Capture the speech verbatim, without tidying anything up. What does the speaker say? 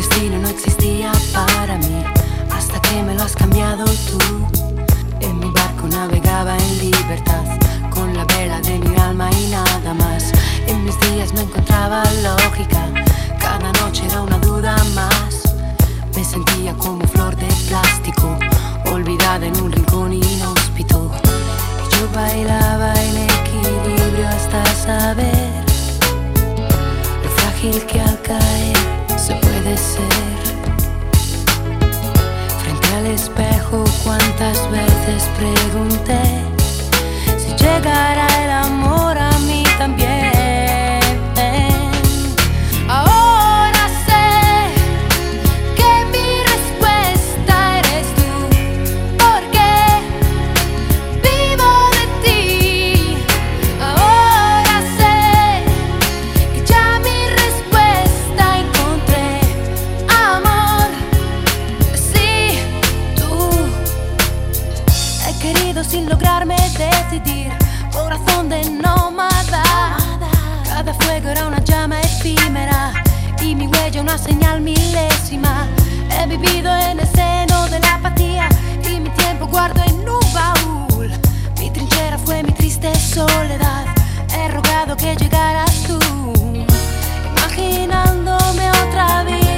destino no existía para mí, hasta que me lo has cambiado tú. En mi barco navegaba en libertad, con la vela de mi alma y nada más. En mis días no encontraba lógica, cada noche era una duda más. Me sentía como flor de plástico, olvidada en un rincón inhóspito. Y yo bailaba en equilibrio hasta saber lo frágil que al caer se puede ser. Frente al espejo cuántas veces pregunté si llegará el amor a mí también. Ahora sé que mi respuesta eres tú, porque vivo de ti. Ahora sé que ya mi respuesta encontré. Amor, sí, tú. He querido sin lograrme decidir, corazón de nómada. Cada fuego era una llama efímera y mi huella una señal milésima. He vivido en el seno de la apatía y mi tiempo guardo en un baúl. Mi trinchera fue mi triste soledad, he rogado que llegaras tú, imaginándome otra vida.